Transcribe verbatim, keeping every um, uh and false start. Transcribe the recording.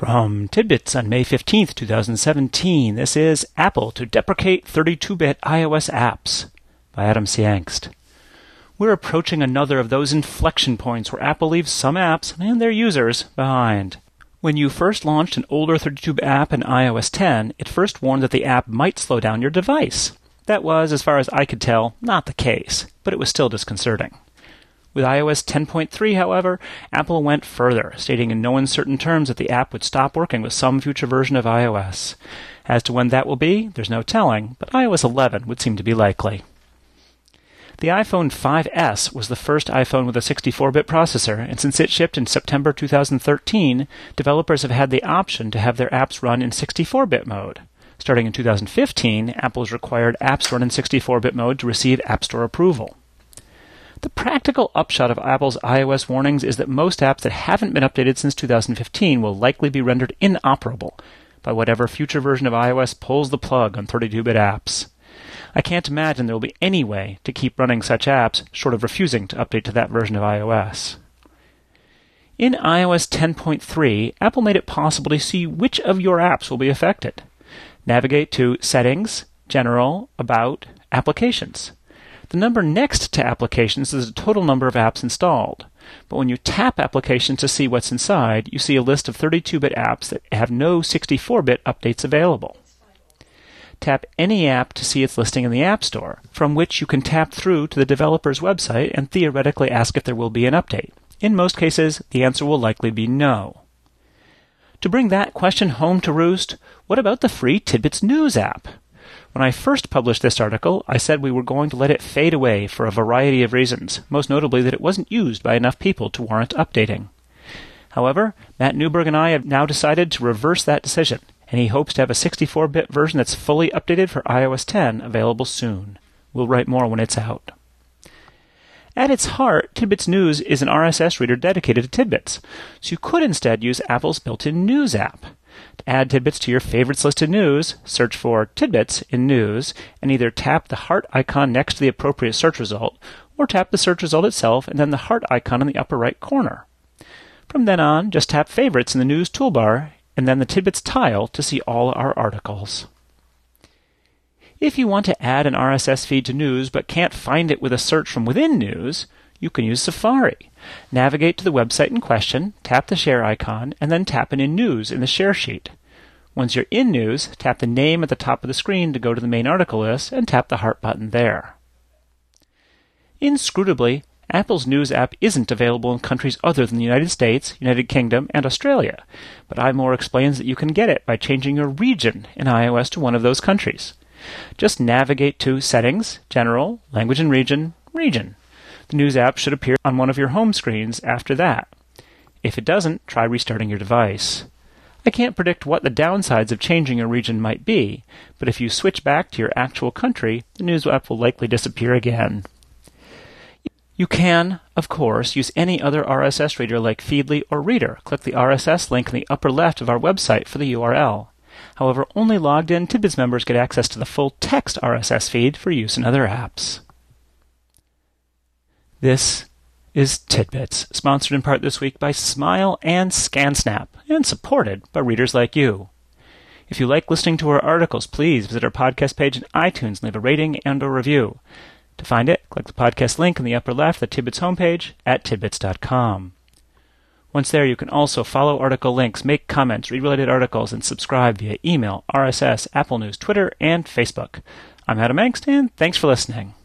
From Tidbits on May fifteenth, twenty seventeen, this is Apple to Deprecate thirty-two bit iOS Apps by Adam C. Angst. We're approaching another of those inflection points where Apple leaves some apps and their users behind. When you first launched an older thirty-two bit app in i O S ten, it first warned that the app might slow down your device. That was, as far as I could tell, not the case, but it was still disconcerting. With i O S ten point three, however, Apple went further, stating in no uncertain terms that the app would stop working with some future version of iOS. As to when that will be, there's no telling, but i O S eleven would seem to be likely. The iPhone five S was the first iPhone with a sixty-four bit processor, and since it shipped in September two thousand thirteen, developers have had the option to have their apps run in sixty-four bit mode. Starting in two thousand fifteen, Apple has required apps run in sixty-four bit mode to receive App Store approval. The practical upshot of Apple's iOS warnings is that most apps that haven't been updated since two thousand fifteen will likely be rendered inoperable by whatever future version of iOS pulls the plug on thirty-two bit apps. I can't imagine there will be any way to keep running such apps short of refusing to update to that version of iOS. In i O S ten point three, Apple made it possible to see which of your apps will be affected. Navigate to Settings, General, About, Applications. The number next to Applications is the total number of apps installed. But when you tap Applications to see what's inside, you see a list of thirty-two bit apps that have no sixty-four bit updates available. Tap any app to see its listing in the App Store, from which you can tap through to the developer's website and theoretically ask if there will be an update. In most cases, the answer will likely be no. To bring that question home to roost, what about the free Tidbits News app? When I first published this article, I said we were going to let it fade away for a variety of reasons, most notably that it wasn't used by enough people to warrant updating. However, Matt Newberg and I have now decided to reverse that decision, and he hopes to have a sixty-four bit version that's fully updated for i O S ten available soon. We'll write more when it's out. At its heart, Tidbits News is an R S S reader dedicated to Tidbits, so you could instead use Apple's built-in News app. To add Tidbits to your favorites list of news, search for Tidbits in News, and either tap the heart icon next to the appropriate search result, or tap the search result itself and then the heart icon in the upper right corner. From then on, just tap Favorites in the News toolbar, and then the Tidbits tile to see all our articles. If you want to add an R S S feed to News but can't find it with a search from within News, you can use Safari. Navigate to the website in question, tap the share icon, and then tap in News in the share sheet. Once you're in News, tap the name at the top of the screen to go to the main article list, and tap the heart button there. Inscrutably, Apple's News app isn't available in countries other than the United States, United Kingdom, and Australia, but iMore explains that you can get it by changing your region in iOS to one of those countries. Just navigate to Settings, General, Language and Region, Region. The News app should appear on one of your home screens after that. If it doesn't, try restarting your device. I can't predict what the downsides of changing a region might be, but if you switch back to your actual country, the News app will likely disappear again. You can, of course, use any other R S S reader like Feedly or Reader. Click the R S S link in the upper left of our website for the U R L. However, only logged-in Tidbits members get access to the full text R S S feed for use in other apps. This is Tidbits, sponsored in part this week by Smile and ScanSnap, and supported by readers like you. If you like listening to our articles, please visit our podcast page in iTunes and leave a rating and a review. To find it, click the podcast link in the upper left of the Tidbits homepage at tidbits dot com. Once there, you can also follow article links, make comments, read related articles, and subscribe via email, R S S, Apple News, Twitter, and Facebook. I'm Adam Angst, and thanks for listening.